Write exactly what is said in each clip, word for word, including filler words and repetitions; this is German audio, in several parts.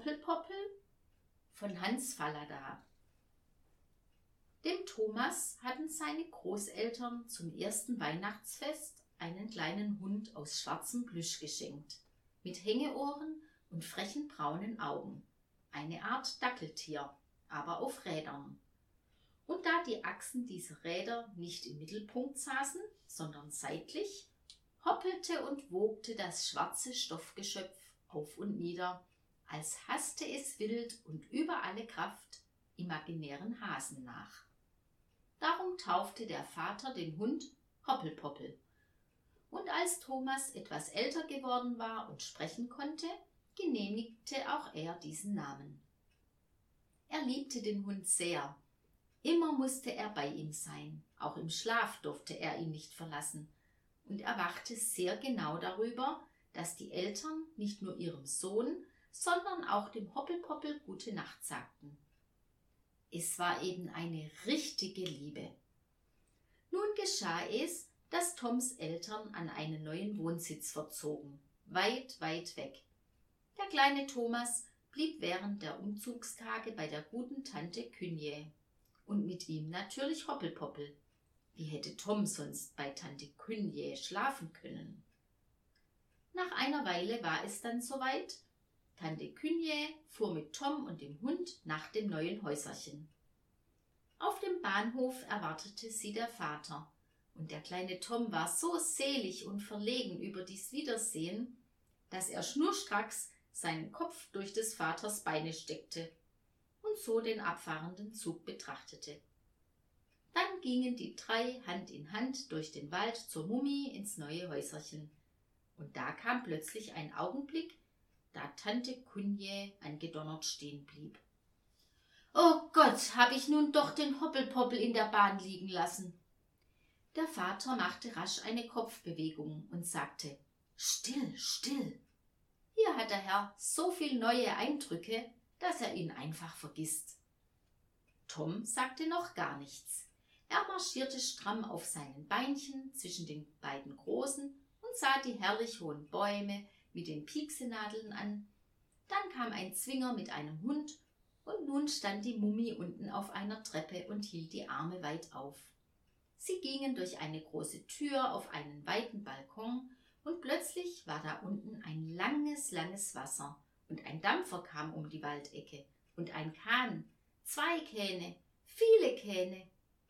Hoppelpoppel von Hans Fallada. Dem Thomas hatten seine Großeltern zum ersten Weihnachtsfest einen kleinen Hund aus schwarzem Plüsch geschenkt, mit Hängeohren und frechen braunen Augen, eine Art Dackeltier, aber auf Rädern. Und da die Achsen dieser Räder nicht im Mittelpunkt saßen, sondern seitlich, hoppelte und wogte das schwarze Stoffgeschöpf auf und nieder, als haste es wild und über alle Kraft imaginären Hasen nach. Darum taufte der Vater den Hund Hoppelpoppel. Und als Thomas etwas älter geworden war und sprechen konnte, genehmigte auch er diesen Namen. Er liebte den Hund sehr. Immer musste er bei ihm sein, auch im Schlaf durfte er ihn nicht verlassen. Und er wachte sehr genau darüber, dass die Eltern nicht nur ihrem Sohn, sondern auch dem Hoppelpoppel gute Nacht sagten. Es war eben eine richtige Liebe. Nun geschah es, dass Toms Eltern an einen neuen Wohnsitz verzogen, weit, weit weg. Der kleine Thomas blieb während der Umzugstage bei der guten Tante Künje und mit ihm natürlich Hoppelpoppel. Wie hätte Tom sonst bei Tante Künje schlafen können? Nach einer Weile war es dann soweit. Tante Künje fuhr mit Tom und dem Hund nach dem neuen Häuserchen. Auf dem Bahnhof erwartete sie der Vater, und der kleine Tom war so selig und verlegen über dies Wiedersehen, dass er schnurstracks seinen Kopf durch des Vaters Beine steckte und so den abfahrenden Zug betrachtete. Dann gingen die drei Hand in Hand durch den Wald zur Mummi ins neue Häuserchen. Und da kam plötzlich ein Augenblick, da Tante Künje angedonnert stehen blieb. »Oh Gott, hab ich nun doch den Hoppelpoppel in der Bahn liegen lassen!« Der Vater machte rasch eine Kopfbewegung und sagte, »Still, still! Hier hat der Herr so viel neue Eindrücke, dass er ihn einfach vergisst.« Tom sagte noch gar nichts. Er marschierte stramm auf seinen Beinchen zwischen den beiden Großen und sah die herrlich hohen Bäume mit den Pieksenadeln an. Dann kam ein Zwinger mit einem Hund und nun stand die Mummi unten auf einer Treppe und hielt die Arme weit auf. Sie gingen durch eine große Tür auf einen weiten Balkon und plötzlich war da unten ein langes, langes Wasser und ein Dampfer kam um die Waldecke und ein Kahn, zwei Kähne, viele Kähne.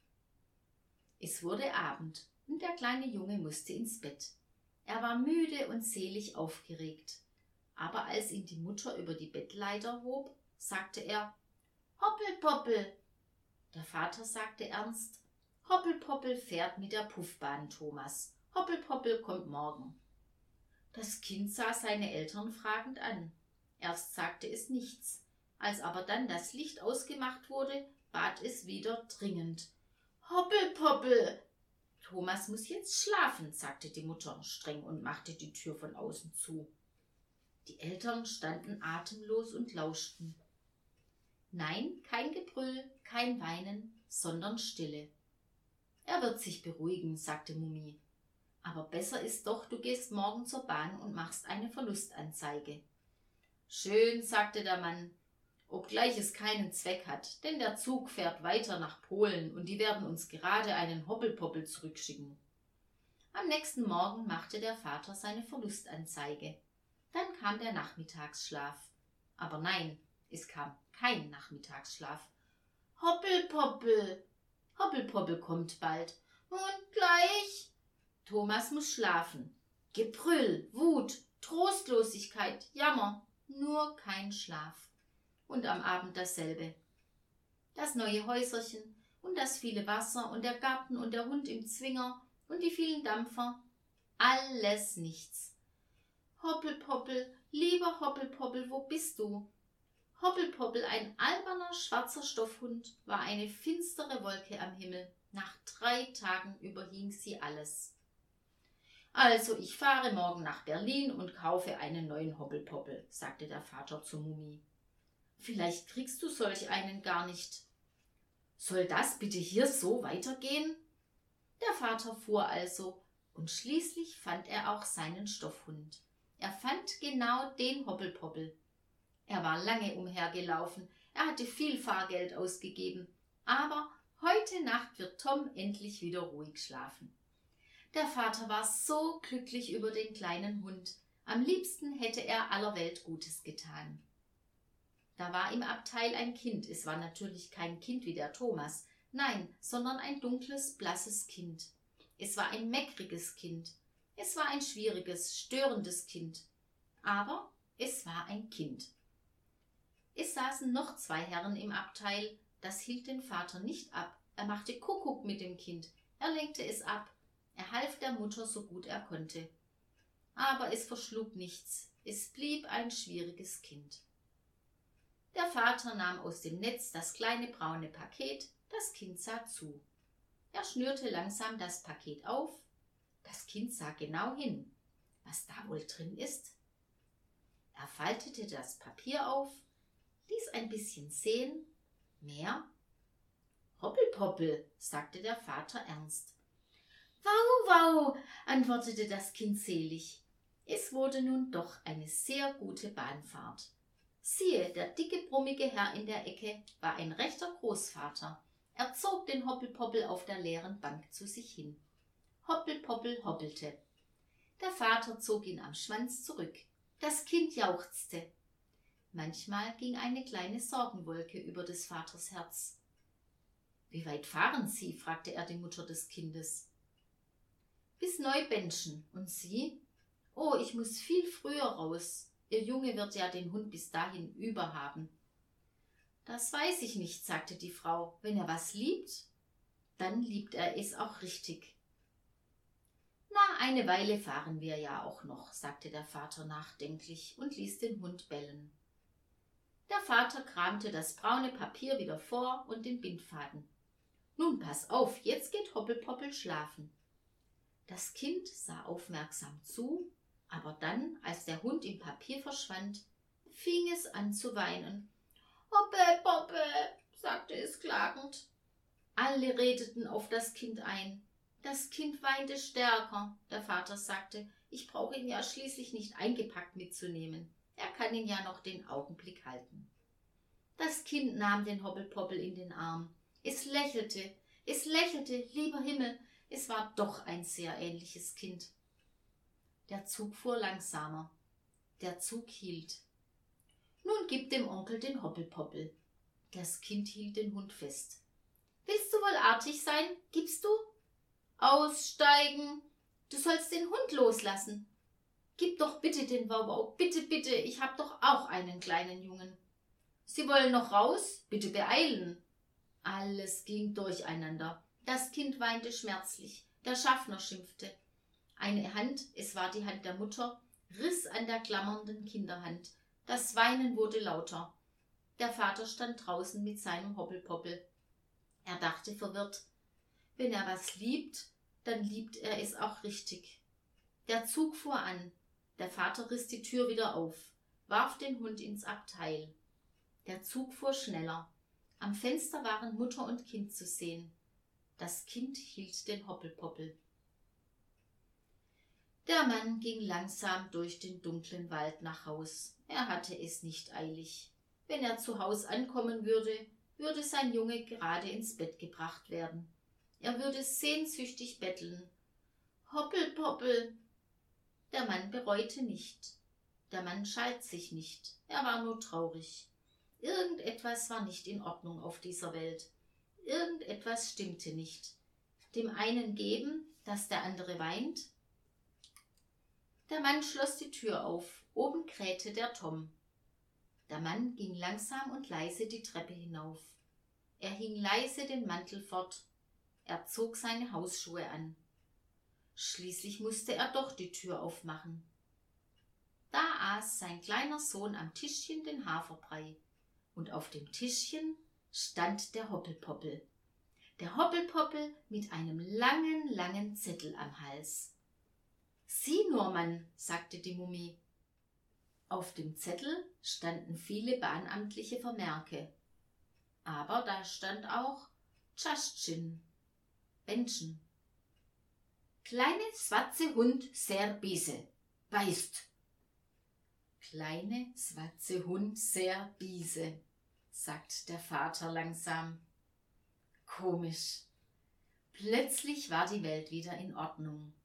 Es wurde Abend und der kleine Junge musste ins Bett. Er war müde und selig aufgeregt. Aber als ihn die Mutter über die Bettleiter hob, sagte er, »Hoppelpoppel!« Der Vater sagte ernst, »Hoppelpoppel fährt mit der Puffbahn, Thomas. Hoppelpoppel kommt morgen.« Das Kind sah seine Eltern fragend an. Erst sagte es nichts. Als aber dann das Licht ausgemacht wurde, bat es wieder dringend, »Hoppelpoppel!« »Thomas muss jetzt schlafen«, sagte die Mutter streng und machte die Tür von außen zu. Die Eltern standen atemlos und lauschten. Nein, kein Gebrüll, kein Weinen, sondern Stille. »Er wird sich beruhigen«, sagte Mummi. »Aber besser ist doch, du gehst morgen zur Bahn und machst eine Verlustanzeige.« »Schön«, sagte der Mann, obgleich es keinen Zweck hat, denn der Zug fährt weiter nach Polen und die werden uns gerade einen Hoppelpoppel zurückschicken. Am nächsten Morgen machte der Vater seine Verlustanzeige. Dann kam der Nachmittagsschlaf. Aber nein, es kam kein Nachmittagsschlaf. »Hoppelpoppel! Hoppelpoppel kommt bald. Und gleich?« »Thomas muss schlafen. Gebrüll, Wut, Trostlosigkeit, Jammer, nur kein Schlaf.« Und am Abend dasselbe. Das neue Häuserchen und das viele Wasser und der Garten und der Hund im Zwinger und die vielen Dampfer. Alles nichts. »Hoppelpoppel, lieber Hoppelpoppel, wo bist du?« Hoppelpoppel, ein alberner, schwarzer Stoffhund, war eine finstere Wolke am Himmel. Nach drei Tagen überhing sie alles. »Also, ich fahre morgen nach Berlin und kaufe einen neuen Hoppelpoppel«, sagte der Vater zur Mummi. »Vielleicht kriegst du solch einen gar nicht.« »Soll das bitte hier so weitergehen?« Der Vater fuhr also, und schließlich fand er auch seinen Stoffhund. Er fand genau den Hoppelpoppel. Er war lange umhergelaufen, er hatte viel Fahrgeld ausgegeben, aber heute Nacht wird Tom endlich wieder ruhig schlafen. Der Vater war so glücklich über den kleinen Hund. Am liebsten hätte er aller Welt Gutes getan. Da war im Abteil ein Kind. Es war natürlich kein Kind wie der Thomas, nein, sondern ein dunkles, blasses Kind. Es war ein meckriges Kind. Es war ein schwieriges, störendes Kind. Aber es war ein Kind. Es saßen noch zwei Herren im Abteil. Das hielt den Vater nicht ab. Er machte Kuckuck mit dem Kind. Er lenkte es ab. Er half der Mutter so gut er konnte. Aber es verschlug nichts. Es blieb ein schwieriges Kind. Der Vater nahm aus dem Netz das kleine braune Paket. Das Kind sah zu. Er schnürte langsam das Paket auf. Das Kind sah genau hin, was da wohl drin ist. Er faltete das Papier auf, ließ ein bisschen sehen. Mehr? Hoppelpoppel, sagte der Vater ernst. Wau, wau, antwortete das Kind selig. Es wurde nun doch eine sehr gute Bahnfahrt. Siehe, der dicke, brummige Herr in der Ecke war ein rechter Großvater. Er zog den Hoppelpoppel auf der leeren Bank zu sich hin. Hoppelpoppel hoppelte. Der Vater zog ihn am Schwanz zurück. Das Kind jauchzte. Manchmal ging eine kleine Sorgenwolke über des Vaters Herz. »Wie weit fahren Sie?« fragte er die Mutter des Kindes. »Bis Neubenschen. Und Sie?« »Oh, ich muss viel früher raus. Ihr Junge wird ja den Hund bis dahin überhaben.« »Das weiß ich nicht«, sagte die Frau. »Wenn er was liebt, dann liebt er es auch richtig.« »Na, eine Weile fahren wir ja auch noch«, sagte der Vater nachdenklich und ließ den Hund bellen. Der Vater kramte das braune Papier wieder vor und den Bindfaden. »Nun pass auf, jetzt geht Hoppelpoppel schlafen.« Das Kind sah aufmerksam zu, aber dann, als der Hund im Papier verschwand, fing es an zu weinen. »Hoppelpoppel«, sagte es klagend. Alle redeten auf das Kind ein. Das Kind weinte stärker. Der Vater sagte, ich brauche ihn ja schließlich nicht eingepackt mitzunehmen. Er kann ihn ja noch den Augenblick halten. Das Kind nahm den Hoppelpoppel in den Arm. Es lächelte, es lächelte, lieber Himmel, es war doch ein sehr ähnliches Kind. Der Zug fuhr langsamer. Der Zug hielt. Nun gib dem Onkel den Hoppelpoppel. Das Kind hielt den Hund fest. Willst du wohl artig sein? Gibst du? Aussteigen! Du sollst den Hund loslassen. Gib doch bitte den Wauwau, bitte, bitte, ich hab doch auch einen kleinen Jungen. Sie wollen noch raus? Bitte beeilen. Alles ging durcheinander. Das Kind weinte schmerzlich. Der Schaffner schimpfte. Eine Hand, es war die Hand der Mutter, riss an der klammernden Kinderhand. Das Weinen wurde lauter. Der Vater stand draußen mit seinem Hoppelpoppel. Er dachte verwirrt, wenn er was liebt, dann liebt er es auch richtig. Der Zug fuhr an. Der Vater riss die Tür wieder auf, warf den Hund ins Abteil. Der Zug fuhr schneller. Am Fenster waren Mutter und Kind zu sehen. Das Kind hielt den Hoppelpoppel. Der Mann ging langsam durch den dunklen Wald nach Haus. Er hatte es nicht eilig. Wenn er zu Haus ankommen würde, würde sein Junge gerade ins Bett gebracht werden. Er würde sehnsüchtig betteln. Hoppelpoppel! Der Mann bereute nicht. Der Mann schalt sich nicht. Er war nur traurig. Irgendetwas war nicht in Ordnung auf dieser Welt. Irgendetwas stimmte nicht. Dem einen geben, dass der andere weint. Der Mann schloss die Tür auf. Oben krähte der Tom. Der Mann ging langsam und leise die Treppe hinauf. Er hing leise den Mantel fort. Er zog seine Hausschuhe an. Schließlich musste er doch die Tür aufmachen. Da aß sein kleiner Sohn am Tischchen den Haferbrei. Und auf dem Tischchen stand der Hoppelpoppel. Der Hoppelpoppel mit einem langen, langen Zettel am Hals. »Sieh nur, Mann«, sagte die Mumie. Auf dem Zettel standen viele bahnamtliche Vermerke. Aber da stand auch Tschastschin, Benschen. »Kleine schwarze Hund, sehr böse, weißt.« Kleine, schwarze Hund sehr biese, sagt der Vater langsam. Komisch. Plötzlich war die Welt wieder in Ordnung.